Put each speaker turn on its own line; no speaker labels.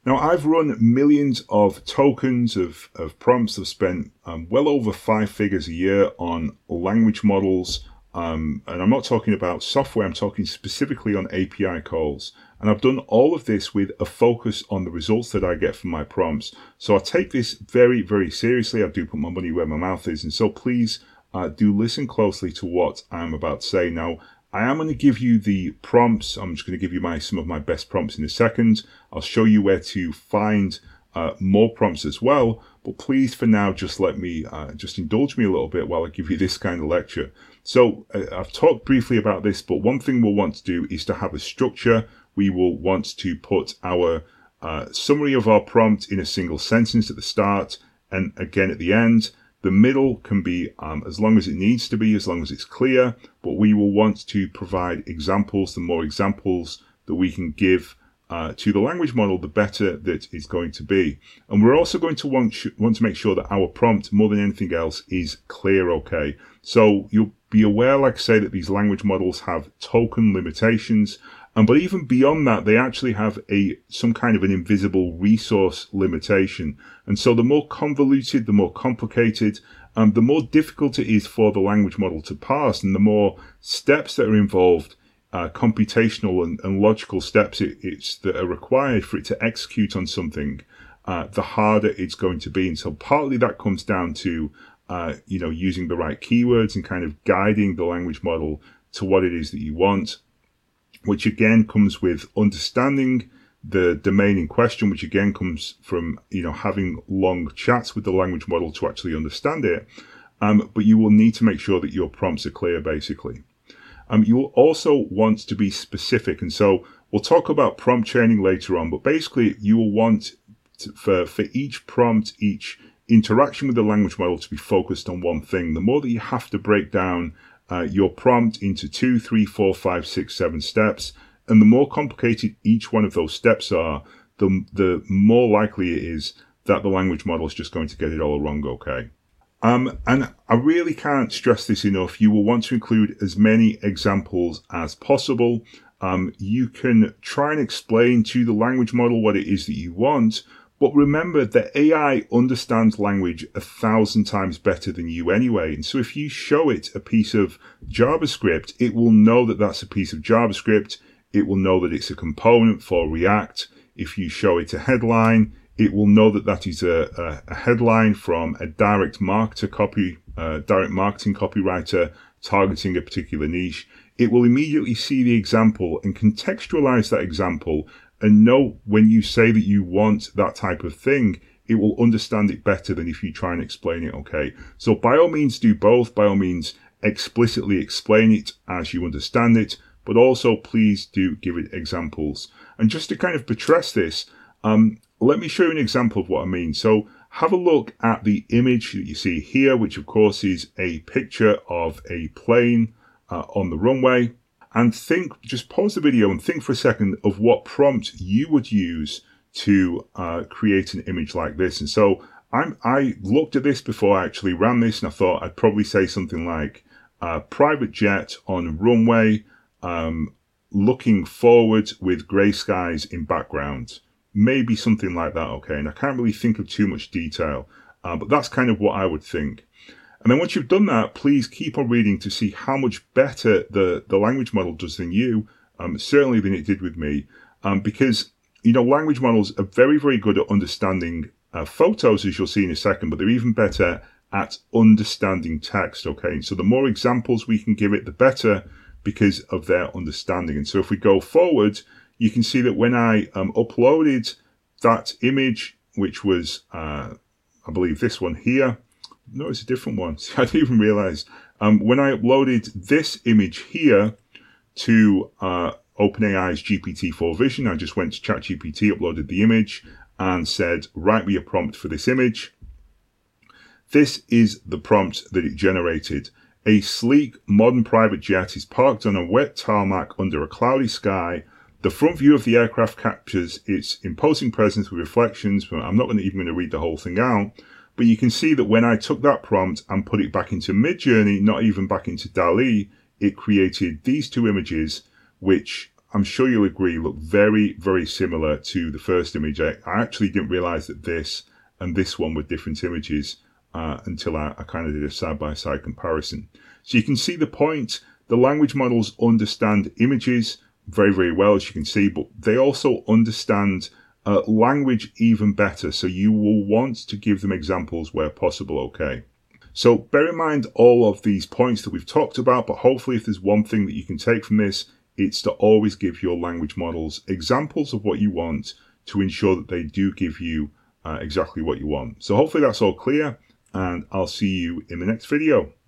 Now, I've run millions of tokens of prompts. I've spent well over 5 figures a year on language models. And I'm not talking about software, I'm talking specifically on API calls. And I've done all of this with a focus on the results that I get from my prompts. So I take this very, very seriously. I do put my money where my mouth is. And so please do listen closely to what I'm about to say. Now, I am going to give you the prompts. I'm just going to give you some of my best prompts in a second. I'll show you where to find more prompts as well. But please, for now, just let me, just indulge me a little bit while I give you this kind of lecture. So I've talked briefly about this, but one thing we'll want to do is to have a structure. We will want to put our summary of our prompt in a single sentence at the start and again at the end. The middle can be as long as it needs to be, as long as it's clear, but we will want to provide examples. The more examples that we can give to the language model, the better that it's going to be. And we're also going to want to make sure that our prompt, more than anything else, is clear, okay? So you'll be aware, like I say, that these language models have token limitations. But even beyond that, they actually have some kind of an invisible resource limitation. And so the more convoluted, the more complicated, the more difficult it is for the language model to parse, and the more steps that are involved, computational and logical steps that are required for it to execute on something, the harder it's going to be. And so partly that comes down to using the right keywords and kind of guiding the language model to what it is that you want, which again comes with understanding the domain in question, which again comes from, having long chats with the language model to actually understand it. But you will need to make sure that your prompts are clear, basically. You will also want to be specific. And so we'll talk about prompt chaining later on, but basically you will want for each prompt, each interaction with the language model to be focused on one thing. The more that you have to break down your prompt into 2, 3, 4, 5, 6, 7 steps, and the more complicated each one of those steps are, the more likely it is that the language model is just going to get it all wrong, okay? And I really can't stress this enough. You will want to include as many examples as possible. You can try and explain to the language model what it is that you want, but remember that AI understands language 1,000 times better than you anyway. And so if you show it a piece of JavaScript, it will know that that's a piece of JavaScript. It will know that it's a component for React. If you show it a headline, it will know that that is a headline from a direct marketing copywriter targeting a particular niche. It will immediately see the example and contextualize that example and know when you say that you want that type of thing, it will understand it better than if you try and explain it, okay? So by all means do both. By all means explicitly explain it as you understand it, but also please do give it examples. And just to kind of buttress this, let me show you an example of what I mean. So have a look at the image that you see here, which of course is a picture of a plane on the runway. And just pause the video and think for a second of what prompt you would use to create an image like this. And so I looked at this before I actually ran this, and I thought I'd probably say something like private jet on runway, looking forward with grey skies in background. Maybe something like that, okay? And I can't really think of too much detail, but that's kind of what I would think. And then once you've done that, please keep on reading to see how much better the language model does than you, certainly than it did with me, because, language models are very, very good at understanding photos, as you'll see in a second, but they're even better at understanding text, okay? So the more examples we can give it, the better, because of their understanding. And so if we go forward, you can see that when I uploaded that image, which was, I believe this one here, no, it's a different one. I didn't even realize. When I uploaded this image here to OpenAI's GPT-4 Vision, I just went to ChatGPT, uploaded the image, and said, write me a prompt for this image. This is the prompt that it generated. A sleek, modern private jet is parked on a wet tarmac under a cloudy sky. The front view of the aircraft captures its imposing presence with reflections. I'm not even going to read the whole thing out. But you can see that when I took that prompt and put it back into Midjourney, not even back into DALL-E, it created these two images, which I'm sure you'll agree, look very, very similar to the first image. I actually didn't realize that this and this one were different images until I kind of did a side-by-side comparison. So you can see the point. The language models understand images very, very well, as you can see, but they also understand language even better. So you will want to give them examples where possible, okay? So bear in mind all of these points that we've talked about, but hopefully if there's one thing that you can take from this, it's to always give your language models examples of what you want to ensure that they do give you exactly what you want. So hopefully that's all clear, and I'll see you in the next video.